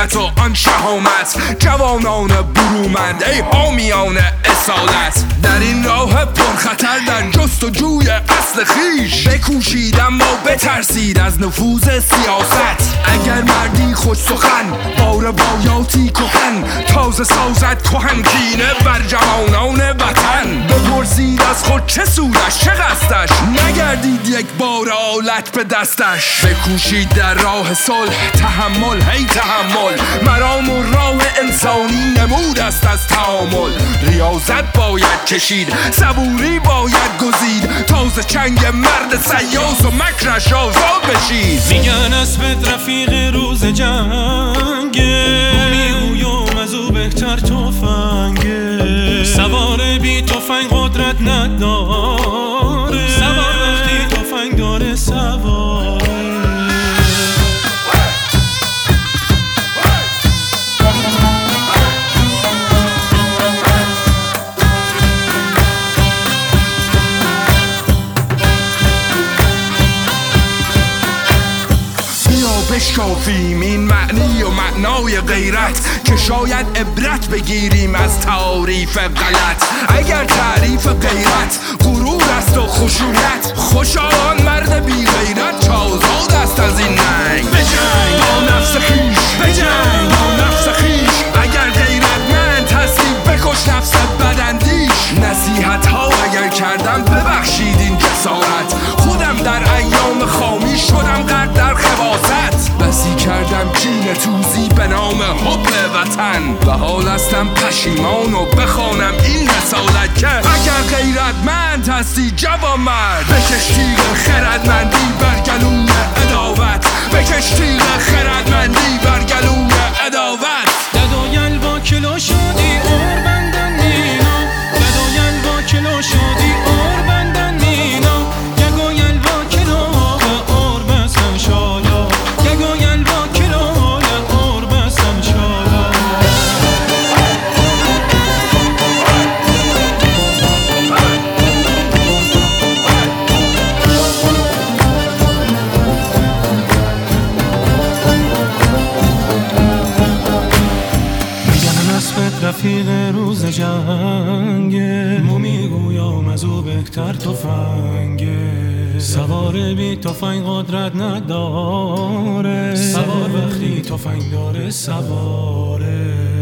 غیرت و آن شهامت، جوانان برومند ای حامیان اصالت. در این راه پرخطر در جستجوی اصل خیش بکوشید اما بترسید از نفوذ سیاست. اگر مردی خوش سخن بار بایاتی کهن، تازه سازد کهن کینه بر جوانان وطن. بپرسید از خود چه سودش چه قصدش، نگردید یک بار آلت به دستش. بکوشید در راه صلح تحمل هی تحمل، مرام و راه انسانی نمود است از تعامل. ریاضت باید کشید صبوری باید گزید، تازه چنگ مرد سیاس و مکرش آزاد بشید. میگن اسبت رفیق روز جنگه، میگویم از او بهتر تفنگه. سوار بی تفنگ قدرت نداره، سوار وقتی تفنگ داره سواره. بشکافیم این معنی و معنای غیرت، که شاید عبرت بگیریم از تعاریف غلط. اگر تعریف غیرت غرور است و خشونت، خوشا آن مرد بی غیرت که آزاد است از این ننگ. بجنگ با نفس خیش، بجنگ با نفس خیش. اگر غیرتمند هستی بکش نفس بداندیش. نصیحت ها اگر کردم ببخشید این جسارت، خودم در ایام خامی شدم غرق در خباثت. بسی کردم کینه توزی به نام حب وطن، و حال هستم پشیمان و بخوانم این رسالت که اگر غیرتمند هستی جوان مرد، بکش تیغ خردمندی بر گلوی عداوت. بکش تیغ خردمندی بر گلوی عداوت. ددایل با کلو شدی اور بندن نینا، ددایل با کلو شدی اور بندن نینا. گگایل با کلو اور بسم شالا، گگایل با کلو اور بسم شالا. رفیق روز جنگه، ما میگویم از او بهتر تفنگه. سوار بی تفنگ قدرت نداره، سوار وقتی تفنگ داره سواره.